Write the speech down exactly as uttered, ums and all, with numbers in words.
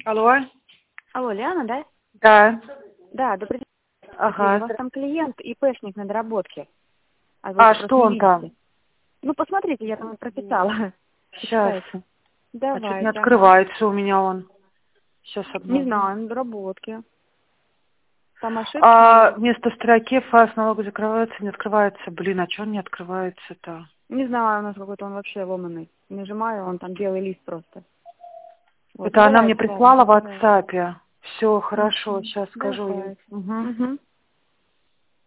Алло. Алло, Лиана, да? Да. Да, добрый день. Ага. У вас там клиент, ИПшник на доработке. А, вы А просто что не он там? видите. Ну, посмотрите, я там прописала. Сейчас. Почитайте. А что-то не Давайте, ага. открывается у меня он. Сейчас Не одну. знаю, на доработке. Там ошибки, А наверное. вместо строки фаз налога закрывается, не открывается. Блин, а что он не открывается-то? Не знаю, у нас какой-то он вообще ломаный. Нажимаю, он там белый лист просто. Вот, ну Это она мне давайте, ладно. прислала в WhatsApp. Все, хорошо, сейчас скажу ей. Давайте. Угу. Угу.